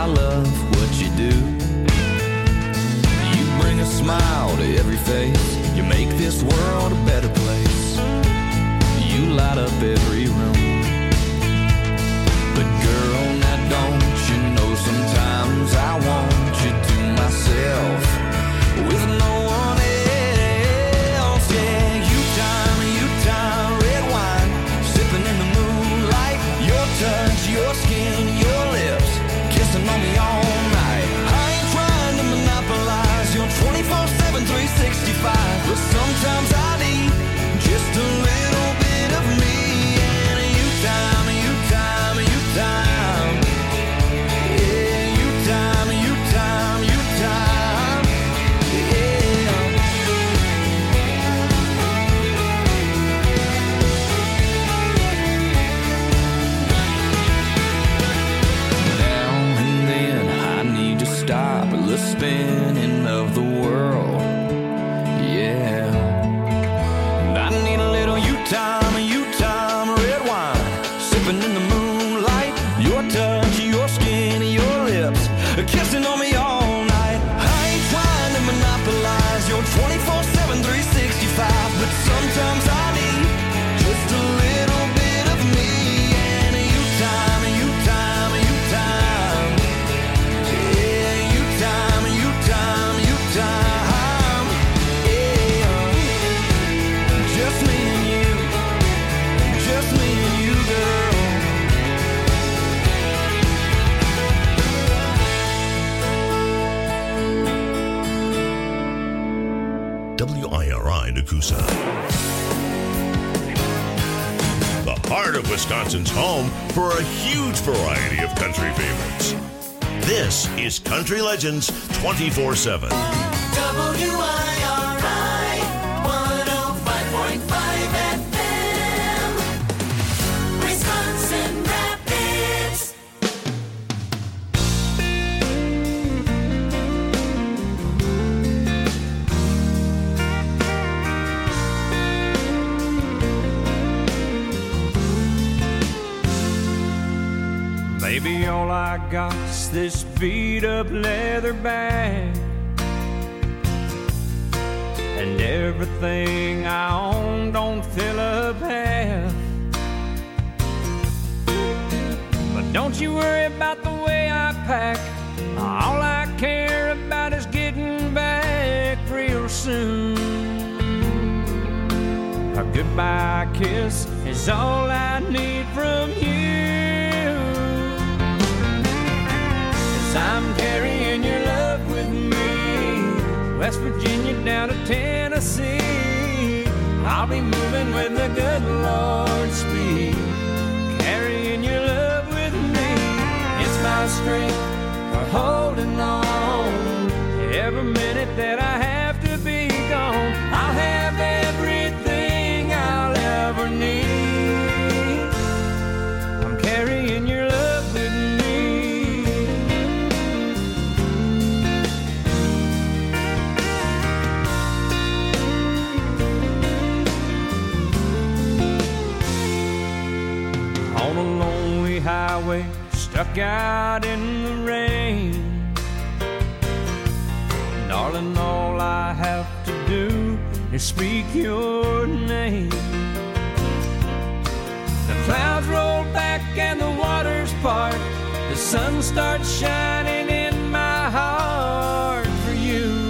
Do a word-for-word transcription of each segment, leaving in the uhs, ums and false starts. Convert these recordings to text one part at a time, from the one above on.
I love what you do. You bring a smile to every face. You make this world a better place. You light up every room. But girl, now don't you know sometimes I want you to myself with no one else. Yeah, you time, you time, red wine, sipping in the moonlight. Your touch, your skin, your lips, kissing on me all night. I ain't trying to monopolize your twenty-four seven, three sixty-five, but sometimes I need just a little bit of me. And you time, you time, you time. Yeah, you time, you time, you time. Yeah. Now and then I need to stop the spinning of the world. Yeah. I need a little you time, you time, red wine, sipping in the moonlight. Your touch, your skin, your lips, kissing on me all night. I ain't trying to monopolize your twenty-four seven, three sixty-five, but sometimes I need just a little bit of me. And you time, you time, you time. Yeah, you time, you time, you time. Yeah, just me and you, just me and you, girl. W I R I Nakusa. The heart of Wisconsin's home for a huge variety of country favorites. This is Country Legends twenty-four seven. W I R I one oh five point five F M, Wisconsin Rapids. Baby, all I got's this beat up leather bag, and everything I own don't fill up half. But don't you worry about the way I pack. All I care about is getting back real soon. A goodbye kiss is all I need from you. I'm carrying your love with me, West Virginia down to Tennessee. I'll be moving with the good Lord's speed, carrying your love with me. It's my strength for holding on. Every minute that I have to be gone, I'll have everything I'll ever need. I'm carrying your love with me. On a lonely highway, stuck out in the rain. Darling, all I have to do is speak your name. The clouds roll back and the waters part. The sun starts shining in my heart for you.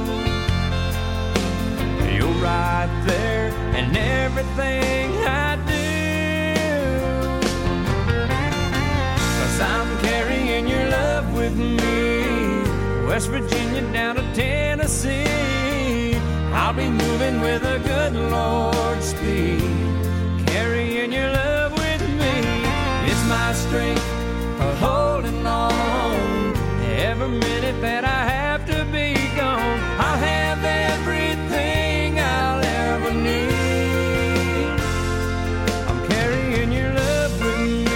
You're right there and everything I do. I'm carrying your love with me, West Virginia down to Tennessee. I'll be moving with a good Lord's speed, carrying your love with me. It's my strength for holding on. Every minute that I have to be gone, I'll have everything I'll ever need. I'm carrying your love with me.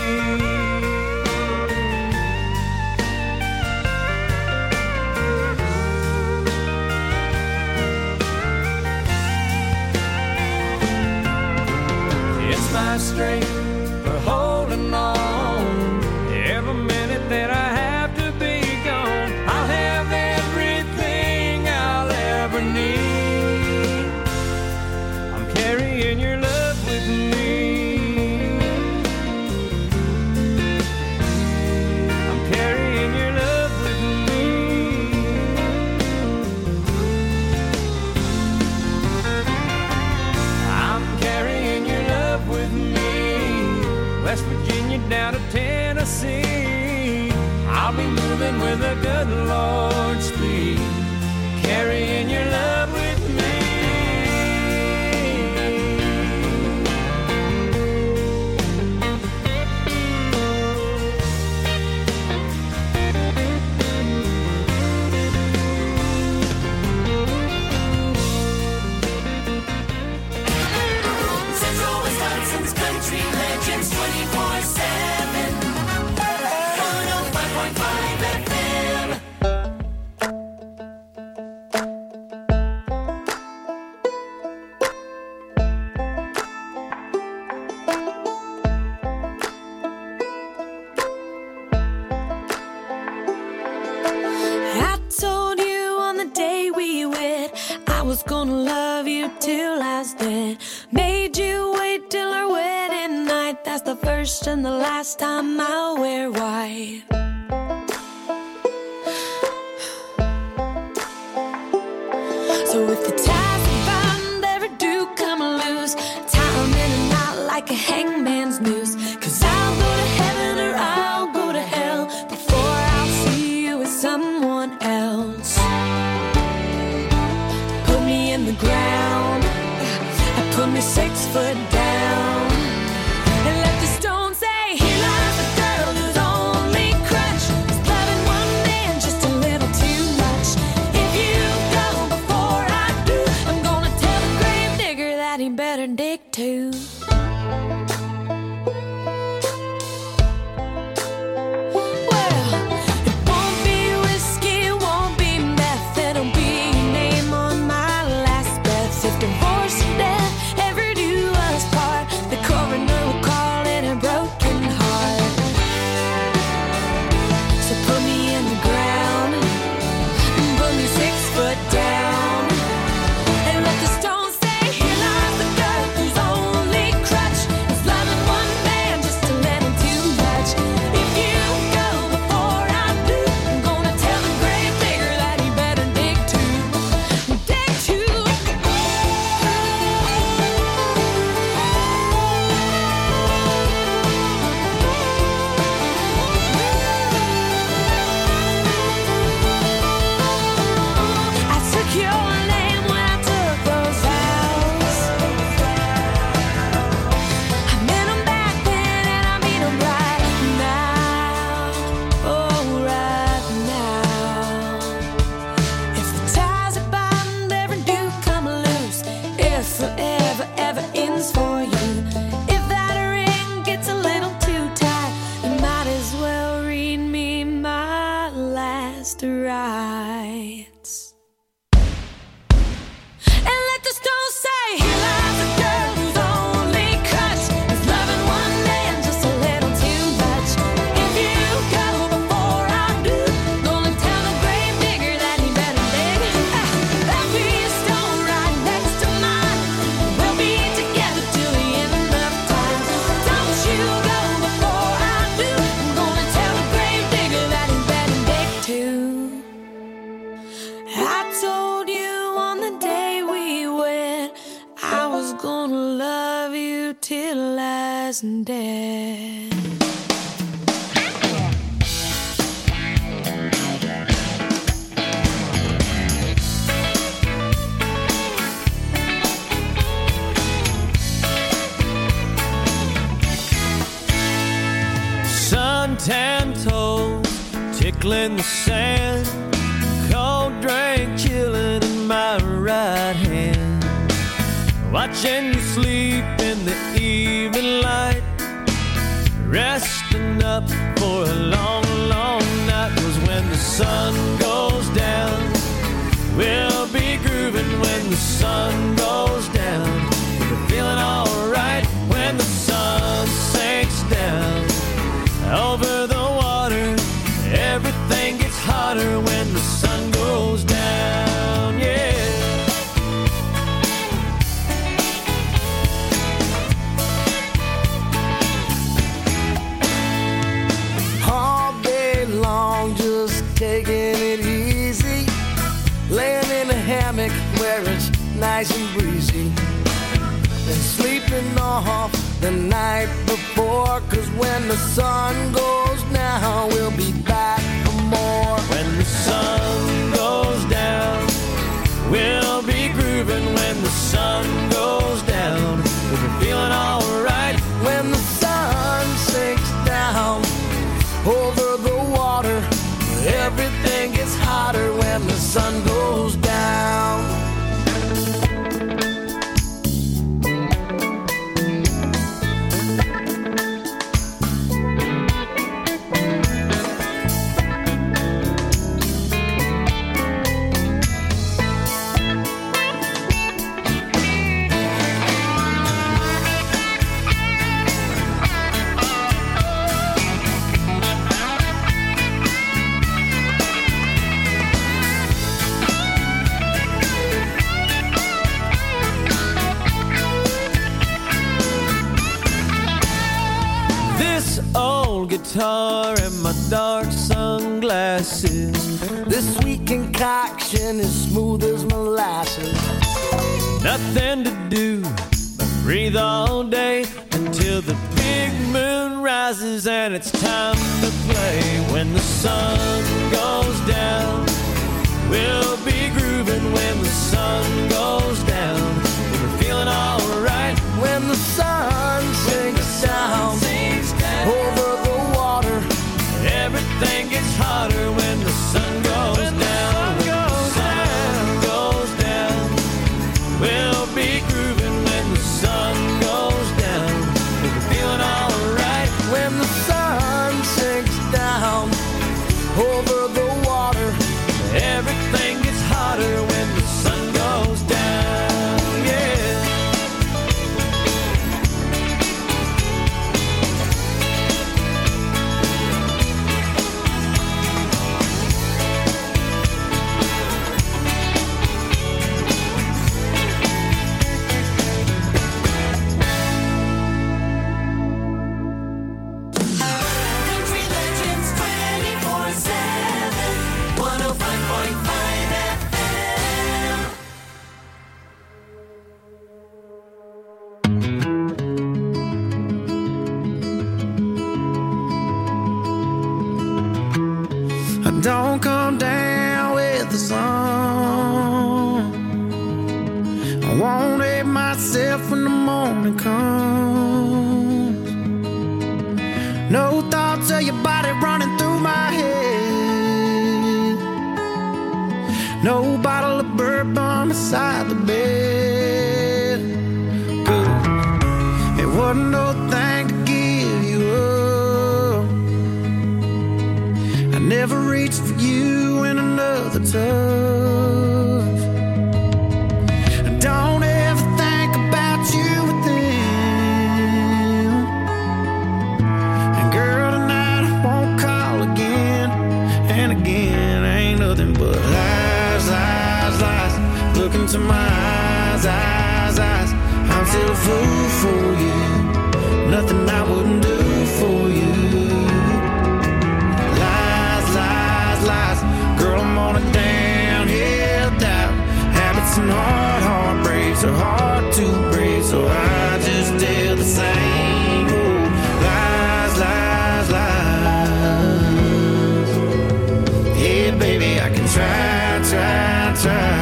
My strength for holding on. Every minute that I have to Virginia down to Tennessee. I'll be moving with the good Lord's speed, carrying your love with me. Central Wisconsin's Country Legends twenty-four seven. one oh five point five F M. I told you on the day we wed I was gonna love you till I was dead. Made you wait till our wedding night. That's the first and the last time I'll wear white. So if the ties are bound ever do come loose, tie 'em in a knot like a hangman's noose. 'Cause I'll go to heaven or I'll go to hell before I'll see you with someone else. Put me in the ground, put me six foot down, and let the stone say, here lies a girl whose only crutch is loving one man just a little too much. If you go before I do, I'm gonna tell the grave digger that he better dig too. Well, it won't be whiskey, it won't be meth, it'll be your name on my last breath. If divorce and death ever do us part, the coroner will call it a broken heart. So put me in the ground, put me six foot down, and let the stone say, here lies the girl whose only crutch is loving one man just a little too much. If you go before I do, I'm gonna tell the grave digger that he better dig too, dig too. I took your name when I took those vows. I meant 'em back then and I mean 'em right now. Oh, right now. If the ties are bound ever do come loose, if forever ever ends for you, if that ring gets a little too tight, you might as well read me my last rites. And let the stone say, here lies a girl whose only crutch is loving one man just a little too much. If you go before I do, gonna tell the grave digger that he better dig. Ah, there'll be a stone right next to mine. We'll be together till the end of time. Don't you go before I do, I'm gonna tell the grave digger that he better dig too. I told you on the day we wed I was gonna love you till I was dead. Suntan toes tickling the sand, cold drink chilling in my right hand. Watching you sleep in the evening light, resting up for a long, long night. Was when the sun goes down, we'll be grooving when the sun goes down. We're feeling alright when the sun sinks down. Over the water, everything gets hotter when the sun goes down, yeah. All day long, just taking it easy, laying in a hammock where it's nice and breezy, and sleeping off the night before. Cause when the sun goes down, we'll be back for more. When the sun goes down, we'll be grooving. When the sun goes down, we'll be feeling alright. When the sun sinks down over the water, everything gets hotter when the sun goes down. Guitar and my dark sunglasses. This sweet concoction is smooth as molasses. Nothing to do but breathe all day until the big moon rises and it's time to play. When the sun goes down, we'll be grooving. When the sun goes down, we'll be feeling alright. When the sun sinks down over the water, everything gets hotter when the sun goes when down. The sun goes when down. The sun goes down, we'll be grooving. When the sun goes down, we'll be feeling alright. When the sun sinks down over the water, everything gets hotter when the sun goes down. Yeah. don't come down with the sun. I won't hate myself when the morning comes. No thoughts of your body running through my head. No bottle of bourbon beside the bed. Good. It wasn't no thing to give you up. I never reached for you in another touch. Don't ever think about you with them. And girl, tonight I won't call again. And again, ain't nothing but lies, lies, lies. Look into my eyes, eyes, eyes. I'm still a fool for you. Nothing I wouldn't do for you. Lies, lies, lies. Girl, I'm on a downhill dive. Habits and hard heartbreaks are hard to break, so I just tell the same old lies, lies, lies. Yeah, baby, I can try, try, try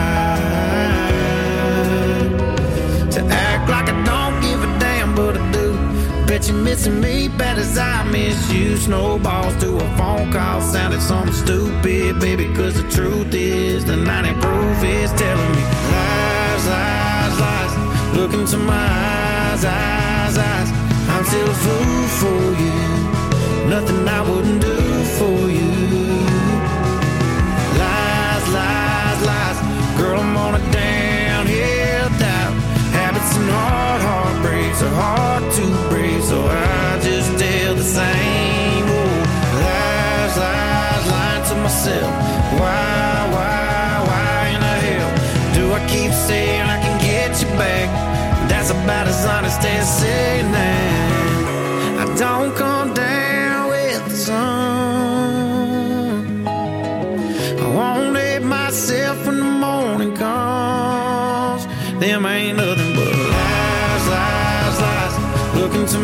to act like I don't give a damn, but I do. Bet you're missing me bad as I miss you. Snowballs to a phone call sounded something stupid, baby, cause the truth is the ninety proof is telling me lies, lies, lies. Look into my eyes, eyes, eyes. I'm still a fool for you. Nothing I wouldn't do for you. Lies, lies, lies. Girl, I'm on a downhill dive. Habits and hard heartbreaks are hard to break, so I just tell the same old lies, lies, lying to myself. Why, why, why in the hell do I keep saying I can get you back? That's about as honest as saying that I don't come down with the sun. I won't hate myself when the morning comes. Them ain't nothing but lies, lies, lies. Look into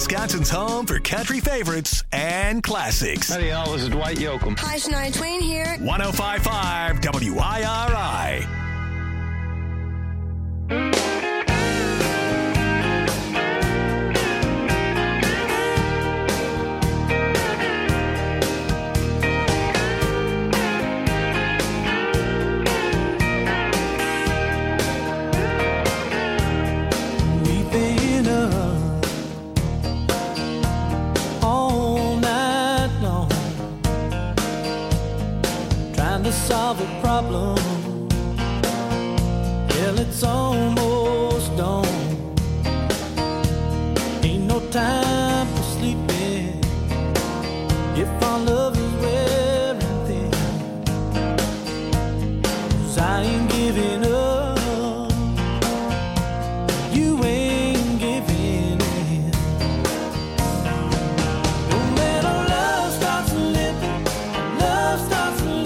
Wisconsin's home for country favorites and classics. Howdy, y'all. This is Dwight Yoakam. Hi, Shania Twain here. one oh five point five W I R I. Solve a problem. Well, it's almost dawn. Ain't no time for sleeping if our love is wearing thin. 'Cause I ain't giving up, you ain't giving in. Don't let our love start slipping, love starts slipping.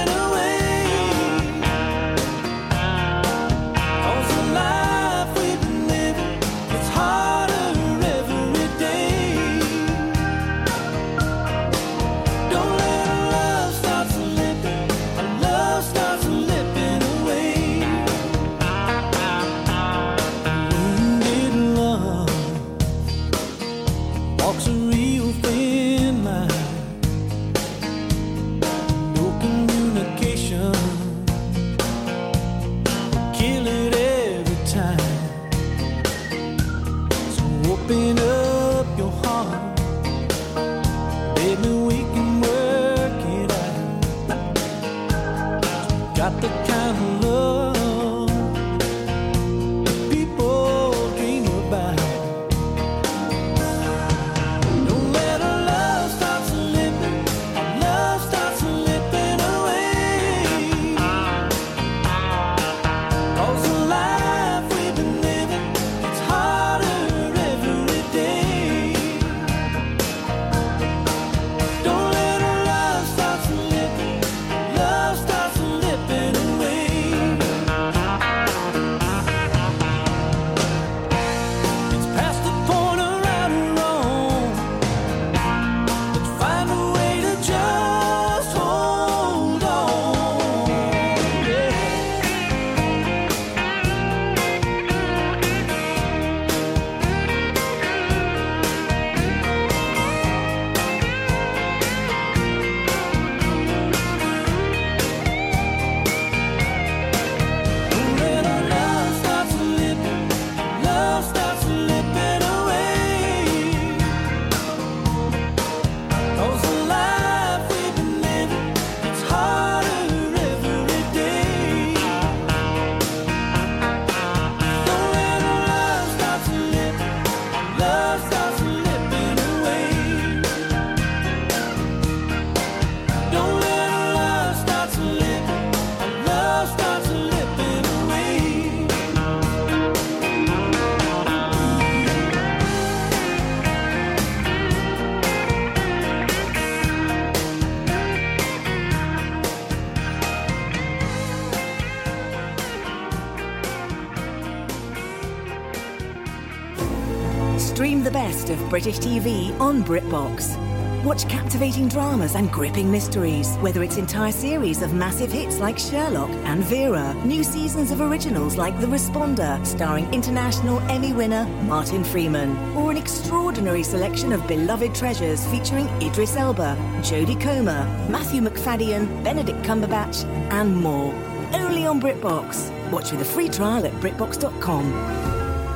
Stream the best of British T V on BritBox. Watch captivating dramas and gripping mysteries, whether it's entire series of massive hits like Sherlock and Vera, new seasons of originals like The Responder, starring international Emmy winner Martin Freeman, or an extraordinary selection of beloved treasures featuring Idris Elba, Jodie Comer, Matthew McFadden, Benedict Cumberbatch, and more. Only on BritBox. Watch with a free trial at BritBox dot com.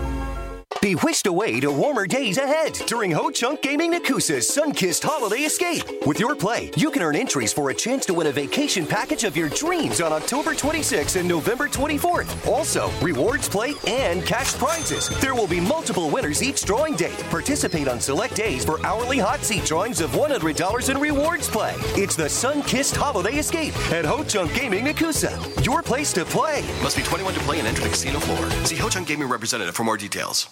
Be whisked away to warmer days ahead during Ho Chunk Gaming Nakusa's Sun-Kissed Holiday Escape. With your play, you can earn entries for a chance to win a vacation package of your dreams on October twenty-sixth and November twenty-fourth. Also, rewards play and cash prizes. There will be multiple winners each drawing date. Participate on select days for hourly hot seat drawings of one hundred dollars in rewards play. It's the Sun-Kissed Holiday Escape at Ho Chunk Gaming Nakusa. Your place to play. Must be twenty-one to play and enter the casino floor. See Ho Chunk Gaming representative for more details.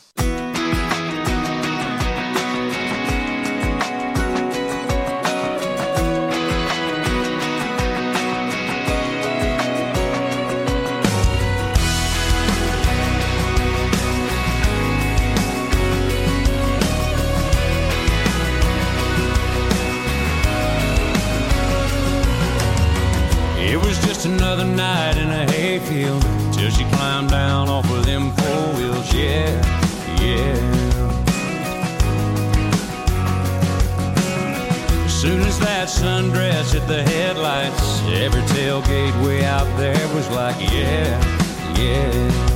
night in a hayfield till she climbed down off of them four wheels. Yeah, yeah. As soon as that sundress hit the headlights, every tailgate way out there was like, yeah, yeah.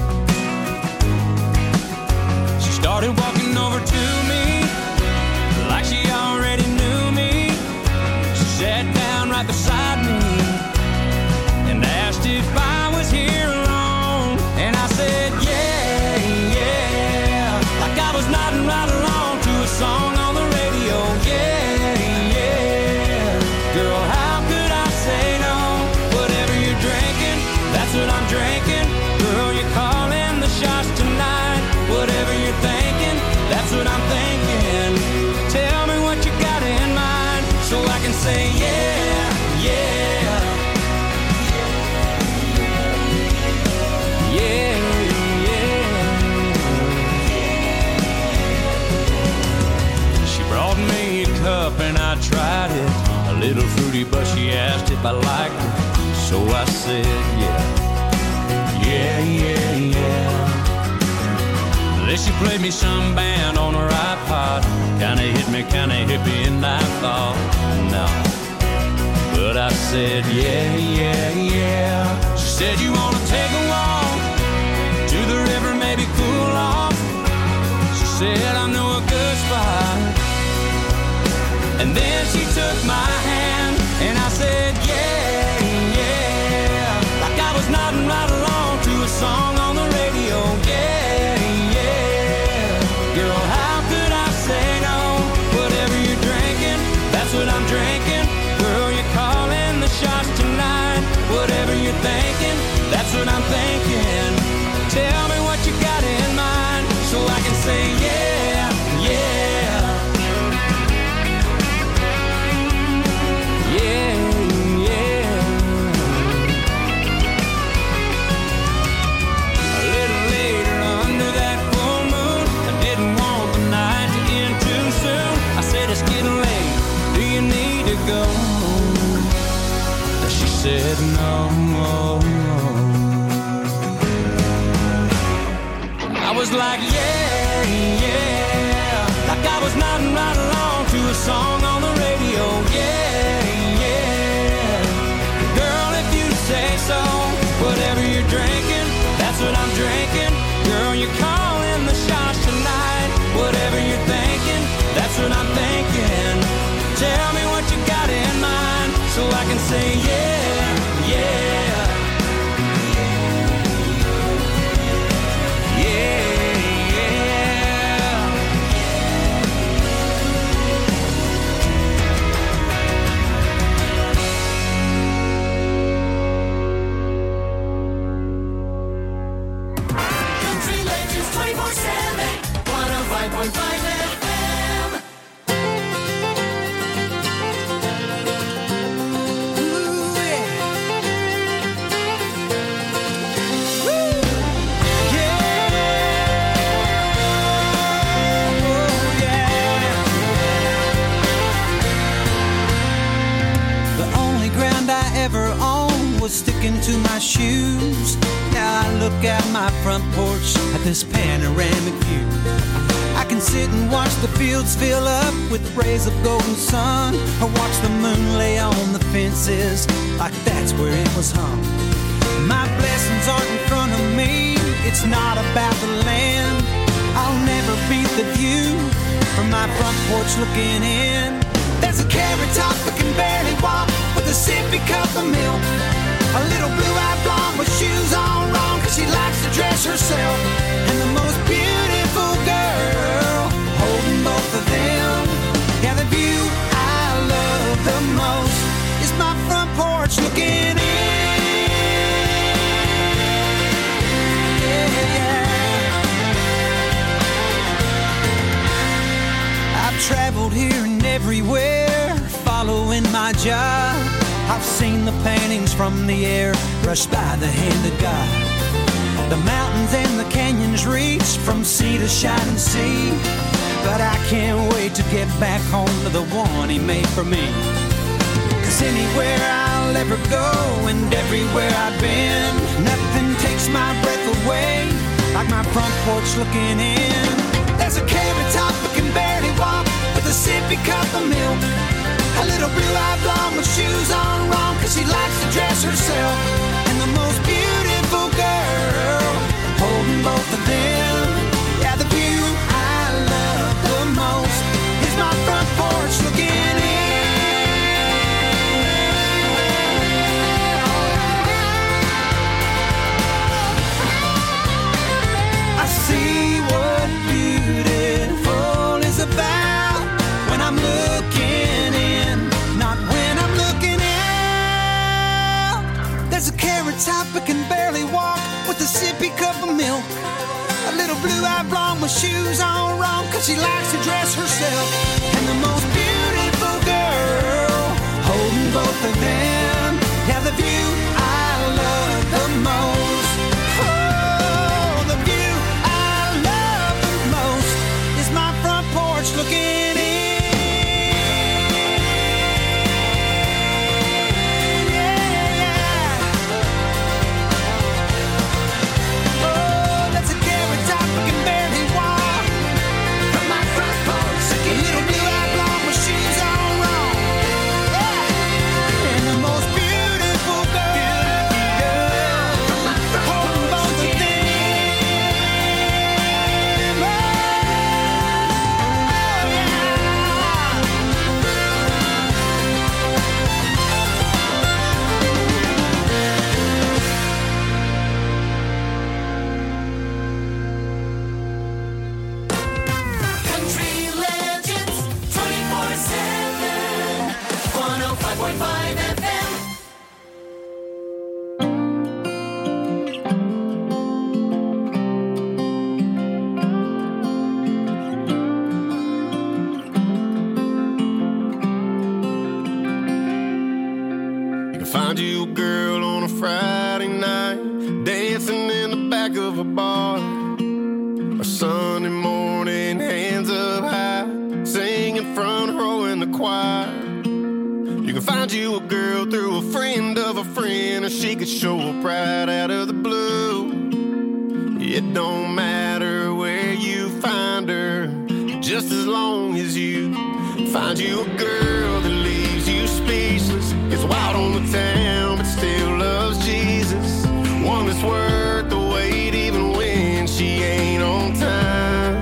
She started walking over to me like she already knew me. She sat down right beside me and asked if I was here alone. And I said, yeah, yeah, like I was nodding right along to a song on the radio. Yeah, yeah, girl, how could I say no? Whatever you're drinking, that's what I'm drinking. Girl, you're calling the shots tonight. Whatever you're thinking, that's what I'm thinking. Tell me what you got in mind so I can say yeah, yeah. Yeah, yeah. She brought me a cup and I tried it. A little fruity, but she asked if I liked it. So I said yeah, yeah, yeah, yeah. Then she played me some band on her iPod. Kinda hit me, kinda hippie, and I thought, no. But I said, yeah, yeah, yeah. She said, you wanna take a walk to the river, maybe cool off? She said, I know a good spot. And then she took my hand, and I said, yeah, yeah. Like I was nodding right along to a song on the radio. Yeah, yeah. Girl, how could I say no? Whatever you're drinking, that's what I'm drinking. Girl, you're calling the shots tonight. Whatever you're thinking, that's what I'm thinking. Tell me what you got in mind so I can say yeah, yeah. Yeah, yeah. A little later under that full moon, I didn't want the night to end too soon. I said it's getting late, do you need to go? She said no. I was like yeah, yeah. Like I was nodding right along to a song on the radio. Yeah, yeah. Girl, if you say so. Whatever you're drinking, that's what I'm drinking. Girl, you're calling the shots tonight. Whatever you're thinking, that's what I'm thinking. Tell me what you got in mind so I can say yeah, yeah. Yeah, Country Legends twenty-four seven, one oh five point five F M. Ever on was sticking to my shoes. Now I look out my front porch at this panoramic view. I can sit and watch the fields fill up with rays of golden sun, or watch the moon lay on the fences like that's where it was hung. My blessings aren't in front of me, it's not about the land. I'll never beat the view from my front porch looking in. There's a carrot top that can barely walk with a sippy cup of milk. A little blue-eyed blonde with shoes on wrong, cause she likes to dress herself. And the most beautiful girl holding both of them. Yeah, the view I love the most is my front porch looking in. Yeah, yeah. I've traveled here and everywhere, following my job. I've seen the paintings from the air brushed by the hand of God. The mountains and the canyons reach from sea to shining sea. But I can't wait to get back home to the one he made for me. Cause It's anywhere I'll ever go and everywhere I've been. Nothing takes my breath away like my front porch looking in. There's a carrot top that can barely walk with a sippy cup of milk. A little blue-eyed blonde with shoes on wrong, cause she likes to dress herself. And the most beautiful girl, holding both of them. Yeah, the view I love the most is my front porch looking in. I see what beautiful is about when I'm looking in, not when I'm looking out. There's a carrot top that can barely walk with a sippy cup of milk. A little blue-eyed blonde with shoes on wrong, cause she likes to dress herself. And the most beautiful girl, holding both of them. Yeah, the view I love the most. Oh, the view I love the most is my front porch looking in. Find you a girl on a Friday night, dancing in the back of a bar. Or Sunday morning, hands up high, singing front row in the choir. You can find you a girl through a friend of a friend, or she could show up right out of the blue. It don't matter where you find her, just as long as you find you a girl that leaves you speechless. Gets wild on the town, but still loves Jesus. One that's worth the wait, even when she ain't on time.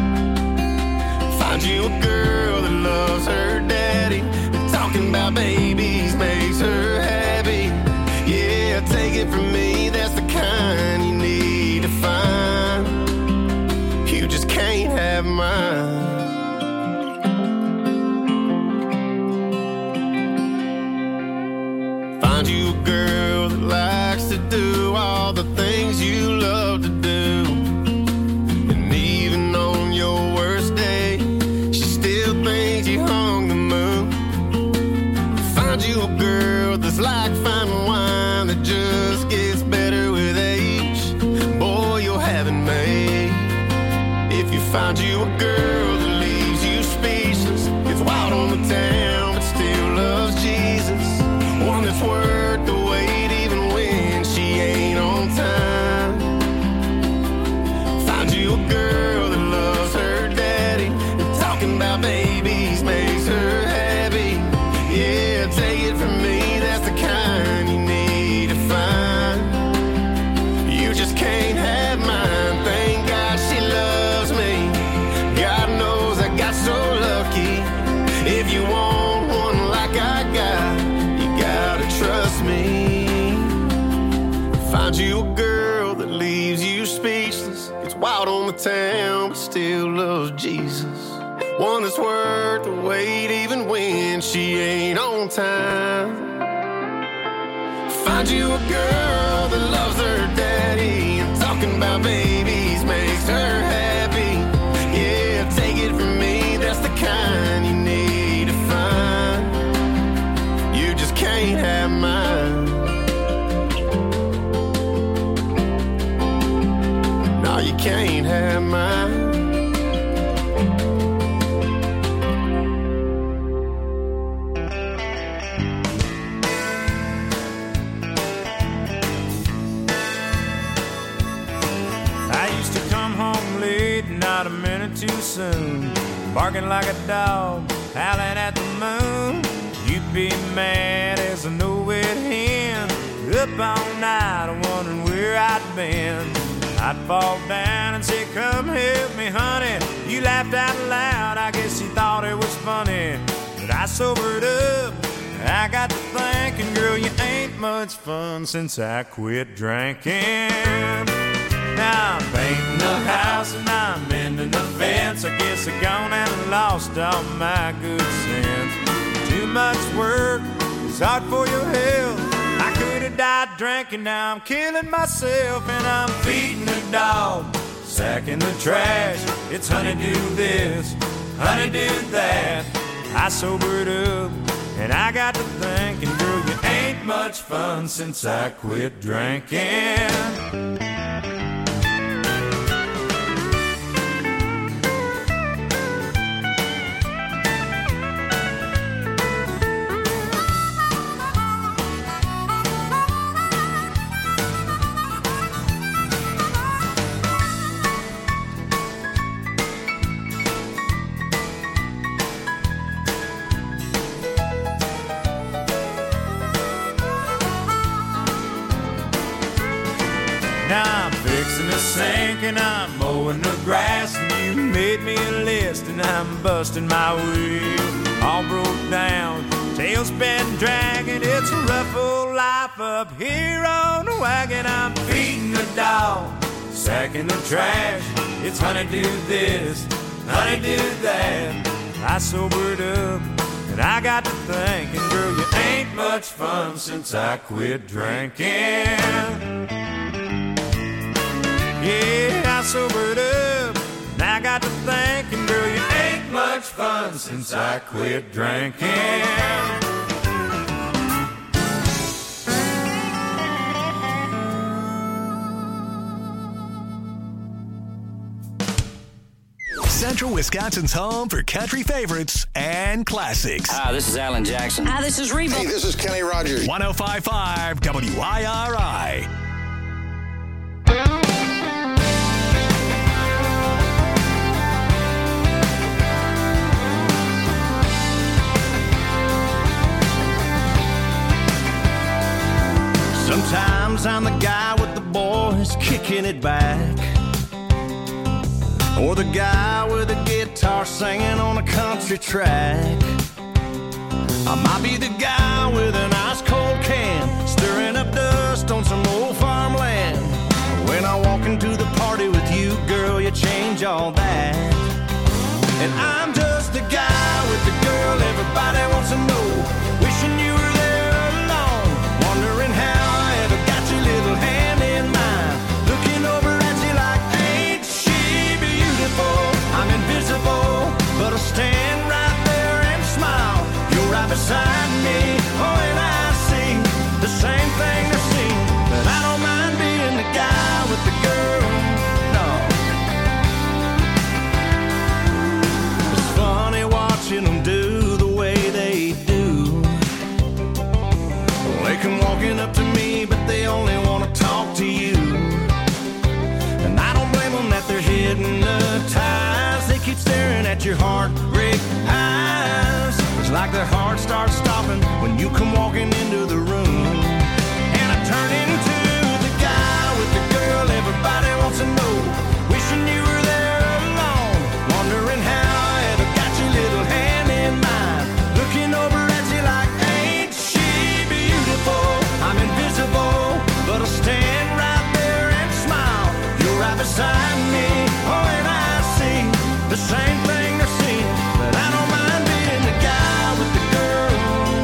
Find you a girl that loves her daddy, and talking about babies makes her happy. Yeah, take it from me, that's the kind you need to find. You just can't have mine. Find you a girl that likes to do all the things you love to do. And even on your worst day, she still thinks you hung the moon. Find you a girl that's like fine wine that just gets better with age. Boy, you'll have it made. If you find you a girl that leaves you speechless, gets wild on the town but still loves Jesus. One that's worth the wait, even when she ain't on time. Find you a girl that loves her daddy, and talking about babies makes her happy. Yeah, take it from me, that's the kind you need to find. You just can't have mine. Thank God she loves me. God knows I got so lucky. If you want one like I got, trust me. Find you a girl that leaves you speechless, gets wild on the town but still loves Jesus. One that's worth the wait, even when she ain't on time. Find you a girl that loves her daddy, and talking about babies makes her happy. Yeah, take it from me, that's the kind you need to find. You just can't have mine. No, you can't have mine. too soon. Barking like a dog, howling at the moon. You'd be mad as a no-wit hen. Up all night wondering where I'd been. I'd fall down and say, come help me, honey. You laughed out loud, I guess you thought it was funny. But I sobered up, I got to thinking, girl, you ain't much fun since I quit drinking. Now I'm painting the house and I'm mending the fence. I guess I gone and lost all my good sense. Too much work, it's hard for your health. I could have died drinking, now I'm killing myself. And I'm feeding the dog, sacking the trash. It's honey do this, honey do that. I sobered up and I got to thinking, girl, you ain't much fun since I quit drinking. Now I'm fixing the sink and I'm mowing the grass, and you made me a list and I'm busting my wheel. All broke down, tail's been dragging. It's a rough old life up here on the wagon. I'm feeding the dog, sacking the trash. It's honey do this, honey do that. I sobered up and I got to thinking, girl, you ain't much fun since I quit drinking. Yeah, I sobered up, and I got to thinking, girl, you ain't much fun since I quit drinking. Central Wisconsin's home for country favorites and classics. Hi, this is Alan Jackson. Hi, this is Reba. Hey, this is Kenny Rogers. one oh five point five W I R I. Sometimes I'm the guy with the boys kicking it back, or the guy with a guitar singing on a country track. I might be the guy with an ice cold can stirring up dust on some old farmland. When I walk into the party with you, girl, you change all that. And I'm just the guy with the girl everybody wants to know, wishing you were there alone, wondering how I ever got your little hand in mine, looking over at you like, ain't she beautiful? I'm invisible, but I'll stand right there and smile. You're right beside me, oh, and I see the same thing they're seeing, but I don't mind being the guy with the girl, no. It's funny watching them do the way they do. They come walking up to me, but they only want to talk to you. And I don't blame them that they're hypnotized. They keep staring at your heartbreak eyes. It's like their heart starts stopping when you come walking into the room. And I turn into the guy with the girl everybody wants to know, wishing you were there alone, wondering how I ever got your little hand in mine, looking over at you like, ain't she beautiful? I'm invisible, but I'll stand right there and smile. You're right beside me, oh, and I see the same thing they're seeing, but I don't mind being the guy with the girl,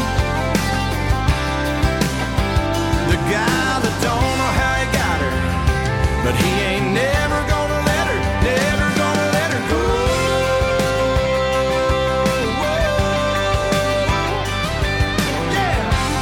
the guy that don't know how he got her, but he ain't never gonna let her, never gonna let her go. Yeah.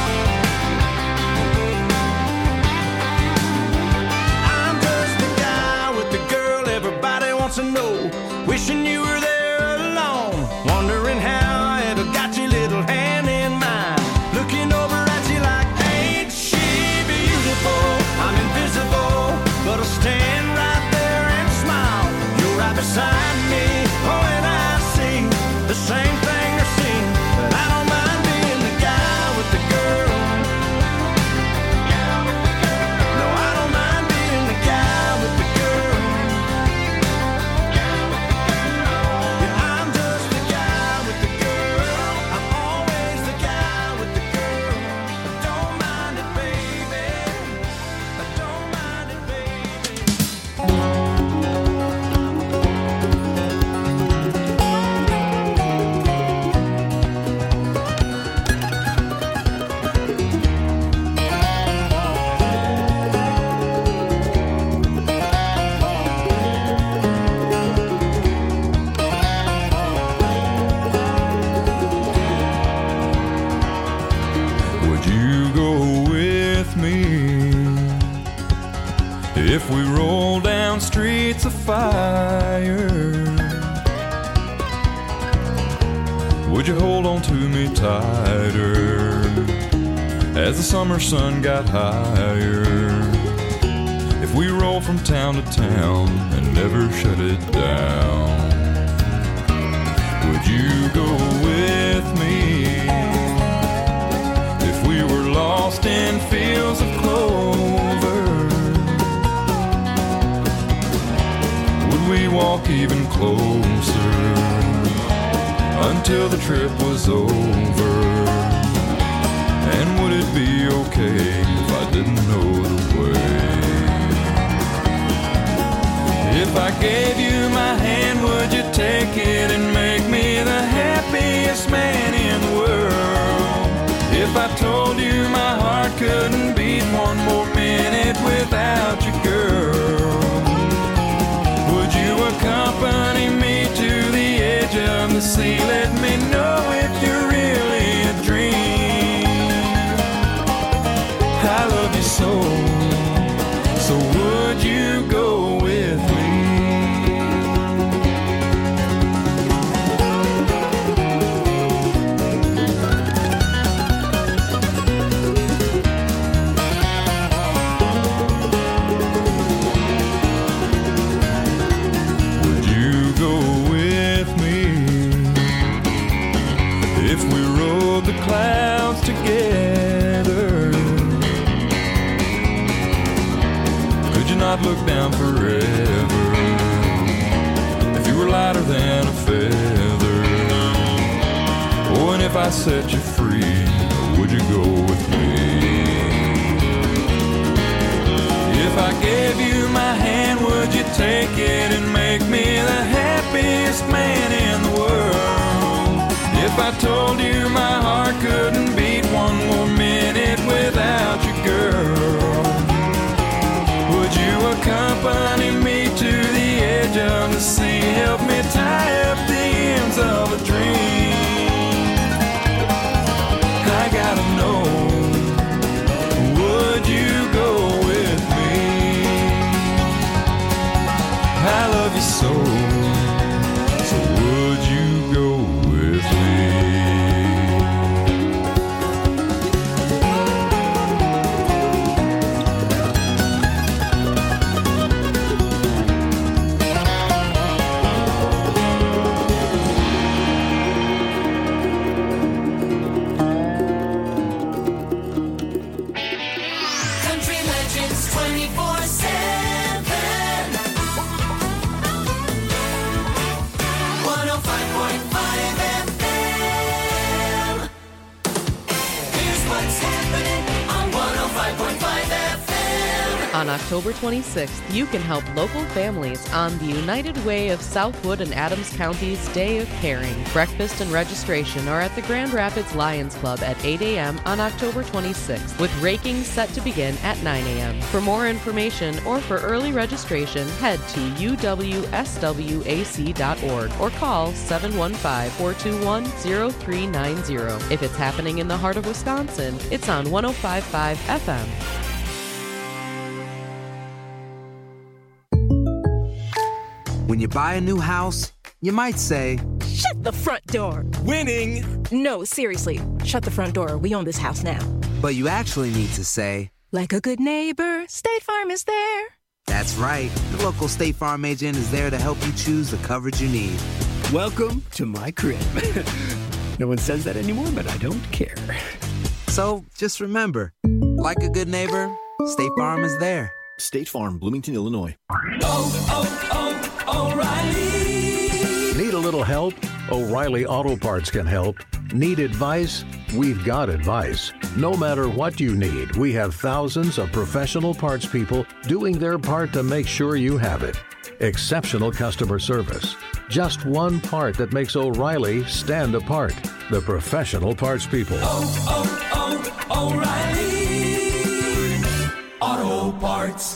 I'm just the guy with the girl everybody wants to know, wishing you were there alone, wondering how I ever got your little hand in mine, looking over at you like, ain't she beautiful? I'm invisible, but I'll stand right there and smile. You're right beside me, the same thing they're seeing. But I don't mind being the guy with the girl. No, I don't mind being the guy with the girl. Yeah, I'm just the guy with the girl. I'm always the guy with the girl. I don't mind it, baby. I don't mind it, baby. Would you go with me if we roll down streets of fire? Would you hold on to me tighter as the summer sun got higher? If we roll from town to town and never shut it down, would you go with me? We were lost in fields of clover. Would we walk even closer until the trip was over? And would it be okay if I didn't know the way? If I gave you my hand, would you take it and make me the happiest man in the world? If I told you my heart couldn't beat one more minute without you, girl, would you accompany me to the edge of the sea? Let me know if you're really a dream. I love you so, so would you go with me? Clouds together, could you not look down forever if you were lighter than a feather? Oh, and if I set you free, would you go with me? If I gave you my hand, would you take it and make me the happiest man in the world? If I told you my heart couldn't beat one more minute without you, girl, would you accompany me to the edge of the sea? Help me tie up the ends of a dream. I gotta know, would you go with me? I love you so, so would you go with me? Country Legends twenty-four seven. one oh five point five F M. Here's what's happening on one oh five point five F M. On October twenty-sixth, you can help local families on the United Way of Southwood and Adams County's Day of Caring. Breakfast and registration are at the Grand Rapids Lions Club at eight a.m. on October twenty-sixth, with raking set to begin at nine a.m. For more information or for early registration, head to u w s w a c dot org or call seven one five, four two one, zero three nine zero. If it's happening in the heart of Wisconsin, it's on one oh five point five F M. When you buy a new house, you might say, Shut the front door. winning! No, seriously. Shut the front door. We own this house now. But you actually need to say, Like a good neighbor, State Farm is there. that's right. The local State Farm agent is there to help you choose the coverage you need. Welcome to my crib. No one says that anymore, but I don't care. So just remember, like a good neighbor, State Farm is there. State Farm, Bloomington, Illinois. Oh, oh, oh, O'Reilly. Need a little help? O'Reilly Auto Parts can help. Need advice? We've got advice. No matter what you need, we have thousands of professional parts people doing their part to make sure you have it. Exceptional customer service. Just one part that makes O'Reilly stand apart. The professional parts people. Oh, oh, oh, O'Reilly Auto Parts.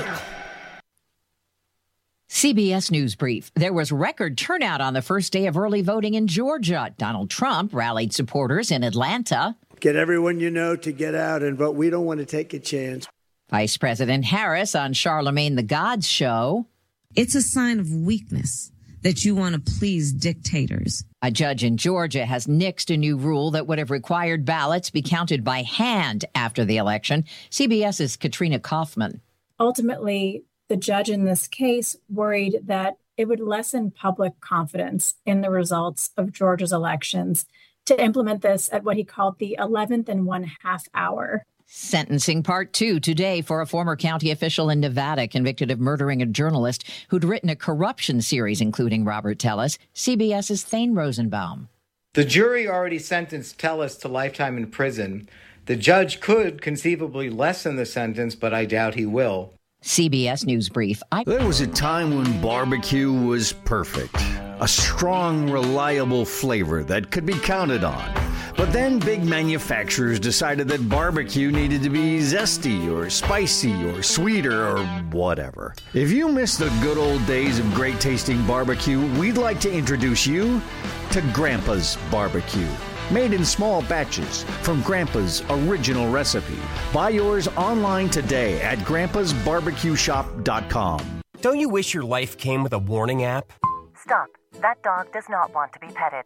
C B S News Brief. There was record turnout on the first day of early voting in Georgia. Donald Trump rallied supporters in Atlanta. Get everyone you know to get out and vote. We don't want to take a chance. Vice President Harris on Charlemagne the God's show. It's a sign of weakness that you want to please dictators. A judge in Georgia has nixed a new rule that would have required ballots be counted by hand after the election. CBS's Katrina Kaufman. Ultimately, the judge in this case worried that it would lessen public confidence in the results of Georgia's elections to implement this at what he called the eleventh and one half hour. Sentencing part two today for a former county official in Nevada convicted of murdering a journalist who'd written a corruption series, including Robert Tellis. CBS's Thane Rosenbaum. The jury already sentenced Tellis to lifetime in prison. The judge could conceivably lessen the sentence, but I doubt he will. C B S News Brief. I- there was a time when barbecue was perfect. A strong, reliable flavor that could be counted on. But then big manufacturers decided that barbecue needed to be zesty or spicy or sweeter or whatever. If you miss the good old days of great tasting barbecue, we'd like to introduce you to Grandpa's Barbecue. Made in small batches from Grandpa's original recipe. Buy yours online today at grandpas barbecue shop dot com. Don't you wish your life came with a warning app? Stop. That dog does not want to be petted.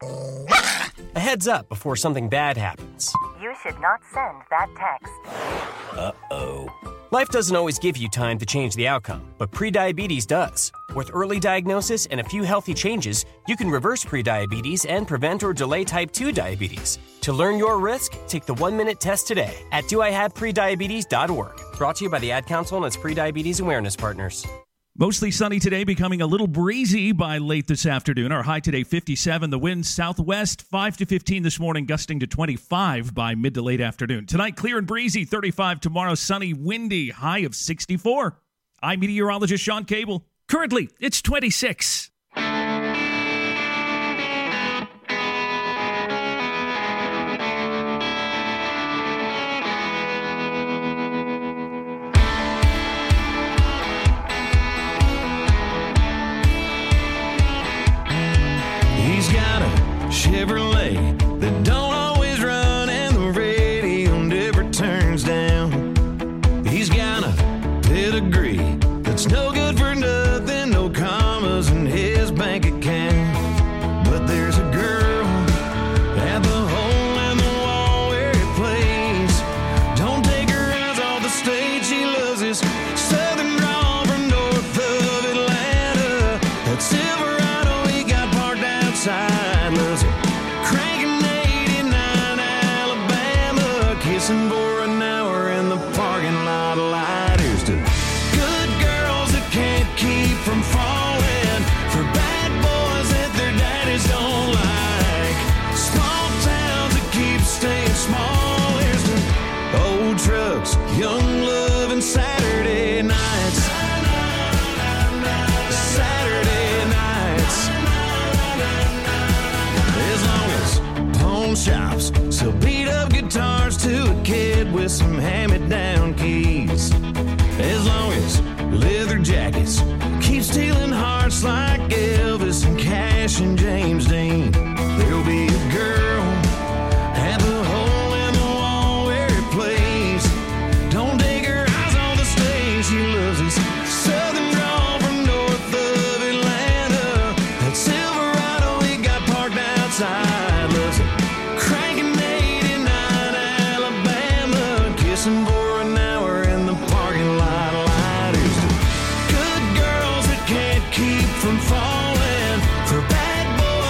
A heads up before something bad happens. You should not send that text. Uh-oh. Life doesn't always give you time to change the outcome, but prediabetes does. With early diagnosis and a few healthy changes, you can reverse prediabetes and prevent or delay type two diabetes. To learn your risk, take the one-minute test today at do I have prediabetes dot org. Brought to you by the Ad Council and its Prediabetes Awareness Partners. Mostly sunny today, becoming a little breezy by late this afternoon. Our high today, fifty-seven. The wind southwest, five to fifteen this morning, gusting to twenty-five by mid to late afternoon. Tonight, clear and breezy, thirty-five. Tomorrow, sunny, windy, high of sixty-four. I'm meteorologist Sean Cable. Currently, it's twenty-six. Chevrolet that don't always run and the radio never turns down. He's got a pedigree that's no good for nothing, no commas in his bank account. But there's a girl at the hole in the wall where he plays. Don't take her eyes off the stage, she loves his southern drawl from north of Atlanta. That Silverado he got parked outside. For an hour in the parking lot of lighters to good girls that can't keep from falling, for bad boys that their daddies don't like, small towns that keep staying small. Here's to old trucks, young love, and Saturday nights. Saturday nights. As long as pawn shops sell beat up guitars to a kid with some hand-me-down keys. As long as leather jackets keep stealing hearts like Elvis and Cash and James Dean, there'll be a girl at the hole in the wall where he plays. Don't take her eyes on the stage, she loves his southern drawl from north of Atlanta. That Silverado he got parked outside, loves it cranking eighty-nine Alabama, kissing for an hour in the parking lot of lighters. Good girls that can't keep from falling, for bad boys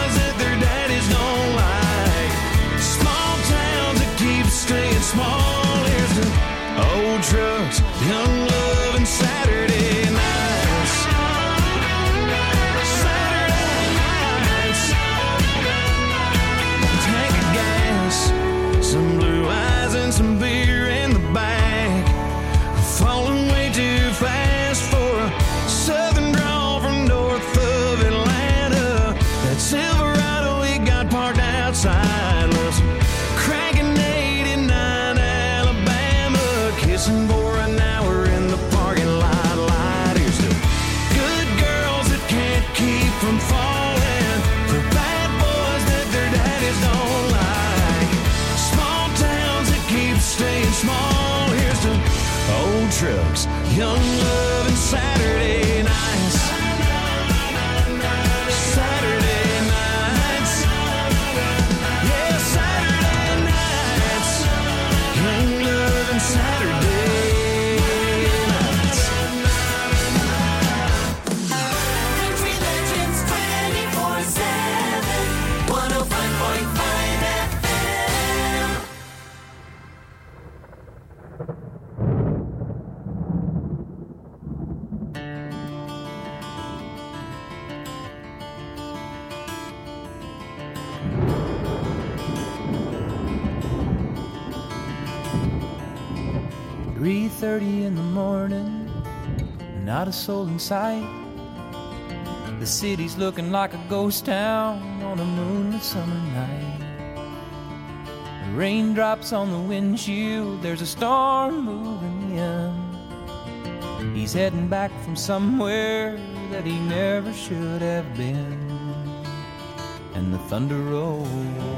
thirty in the morning, not a soul in sight. The city's looking like a ghost town on a moonlit summer night. The raindrops on the windshield, there's a storm moving in. He's heading back from somewhere that he never should have been. And the thunder rolls,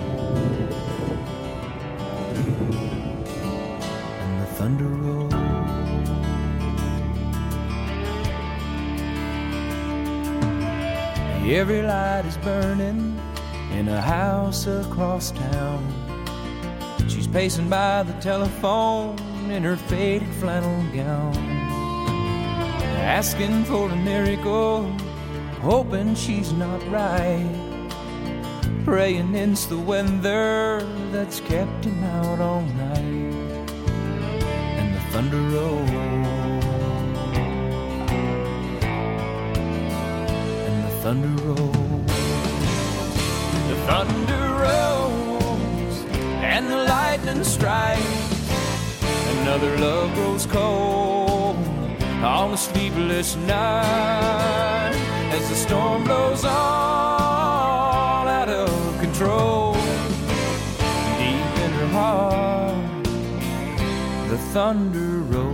and the thunder rolls. Every light is burning in a house across town. She's pacing by the telephone in her faded flannel gown, asking for a miracle, hoping she's not right, praying it's the weather that's kept him out all night. And the thunder rolls, and the thunder rolls, the thunder rolls, and the lightning strikes. Another love grows cold on a sleepless night as the storm blows all out of control. Deep in her heart, the thunder rolls.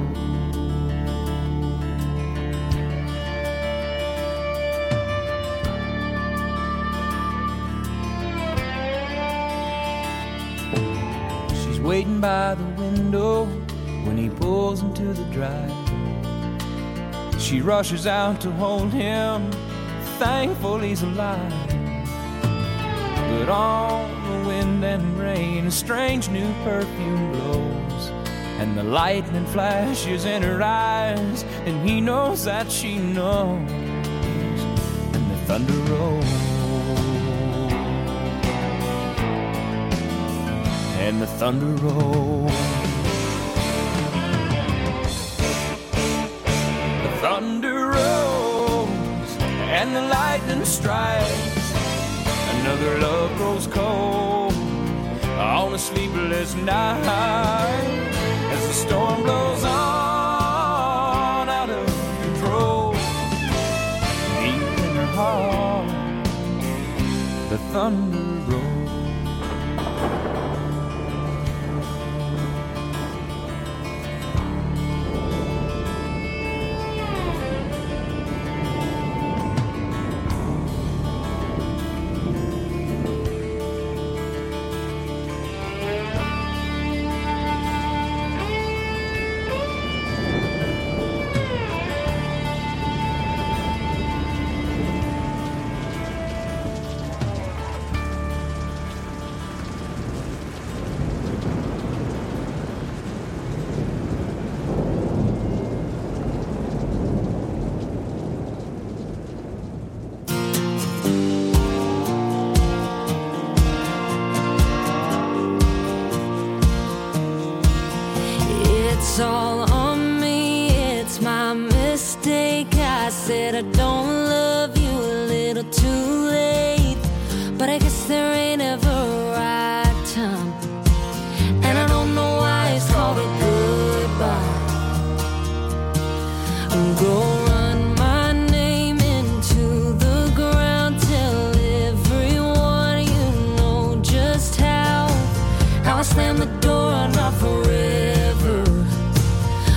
She's waiting by the window when he pulls into the drive. She rushes out to hold him, thankful he's alive. But on the wind and rain, a strange new perfume blows, and the lightning flashes in her eyes, and he knows that she knows. And the thunder rolls, and the thunder rolls. Thunder rolls and the lightning strikes. Another love grows cold on a sleepless night as the storm blows on out of control. Deep in her heart, the thunder rolls. It's all on me, it's my mistake. I said I don't love you a little too late, but I guess there ain't ever a right time, and I don't know why it's called a goodbye. Go run my name into the ground, tell everyone you know just how, how I slammed the door, not forever.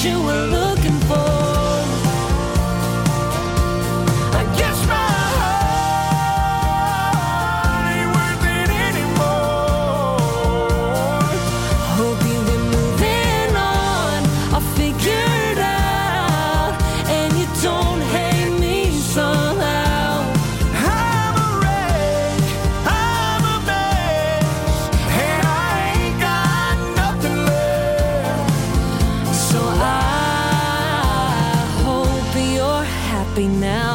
you were looking for. I guess my heart ain't worth it anymore. Hope you've been moving on, I'll figure it out, and you don't hate me somehow. I'm a wreck, I'm a mess, and I ain't got nothing left. So I hope you're happy now.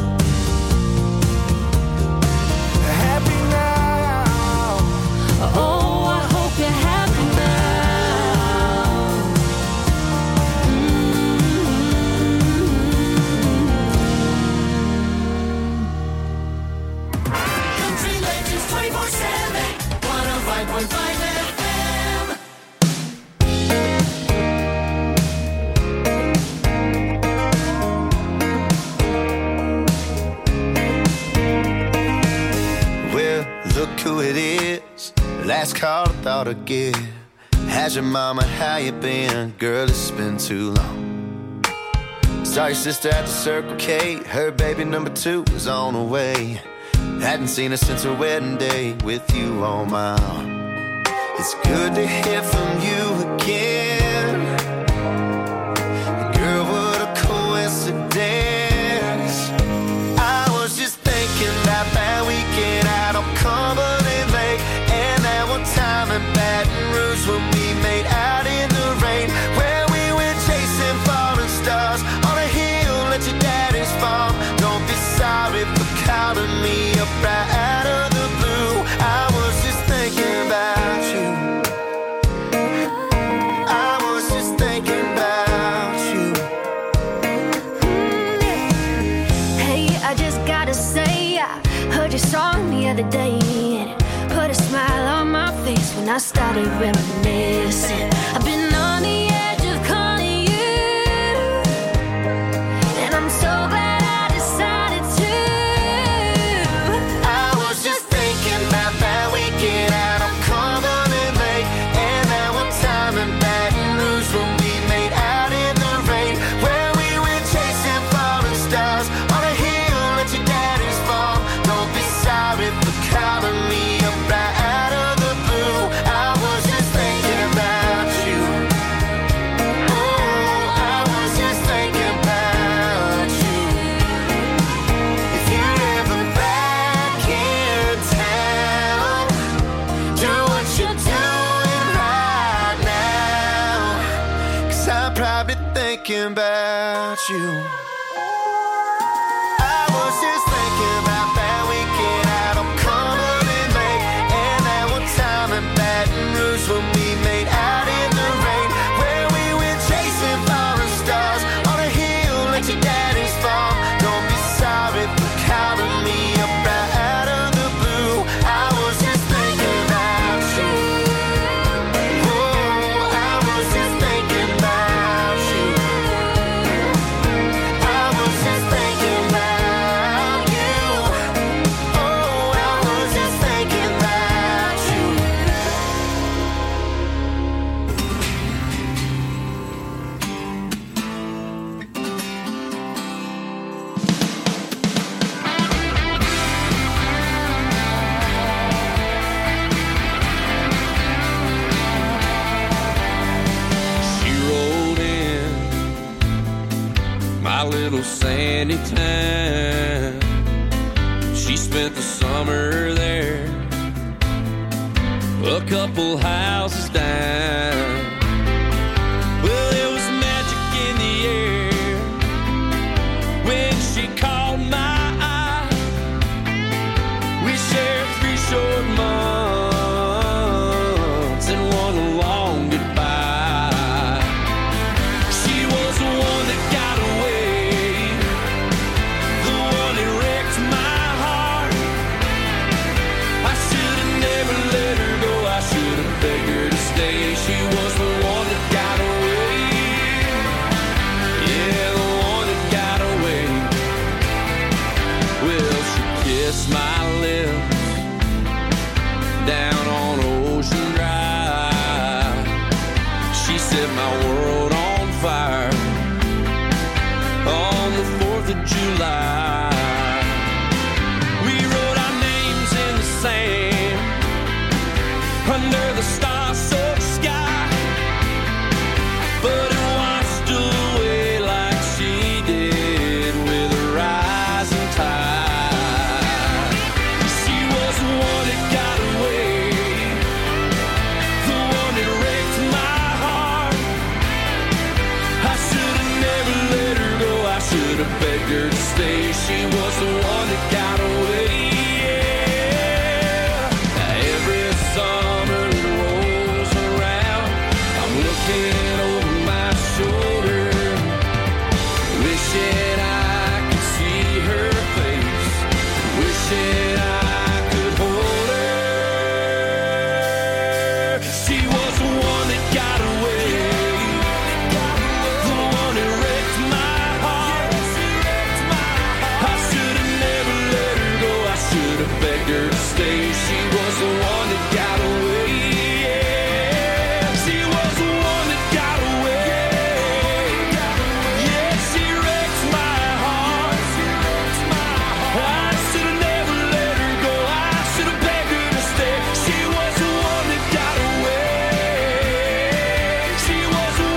Happy now. Oh, I hope you're happy now. Country Legends twenty-four seven, one oh five point five F M. Well, look who it is. Last call I thought I'd get. How's your mama? How you been? Girl, it's been too long. Saw your sister at the Circle K. Her baby number two was on the way. Hadn't seen her since her wedding day with you on my arm. It's good to hear from you again. Girl, what a coincidence. I was just thinking about that weekend out on Cumberland Lake, and that one time in Baton Rouge when we made out in the rain, where we went chasing falling stars on a hill at your daddy's farm. Don't be sorry for calling me up right out of the blue. I was just thinking about you. I was just thinking about you. Hey, I just gotta say, I heard your song the other day, and it put a smile on my face when I started reminiscing. I've been on the edge of calling you, and I'm so glad I decided to. I was just thinking about that weekend out on Cumberland Lake, and that one time in Baton Rouge when we made out in the rain, where we went chasing falling stars on a hill at your daddy's farm. Don't be sorry for calling me up right out of the blue. I was just thinking about you. Oh, I was just thinking about you. If you're ever back in town, do what you're doing right now, 'cause I'm probably thinking about you. I was just thinking about that weekend out on Cumberland Lake, and that one time in Baton Rouge when we made out in the rain, where we went chasing falling stars on a hill at your daddy's farm. Don't be sorry for calling me up right out of the blue. I was just thinking about you. Oh, I was just thinking about you. I was just thinking about you. Oh, I was just thinking about you. She rolled in my little sandy town. She spent the summer there, a couple houses down. Well, there was magic in the air when she caught my eye. We shared three short months and one long goodbye. She was the one that got away, the one that wrecked my heart. I should have never let her go, I should have begged her to stay. She was under the star-soaked sky, but it washed away like she did with a rising tide. She was the one that got away, the one that wrecked my heart. I should have never let her go, I should have begged her to stay. She was the one that got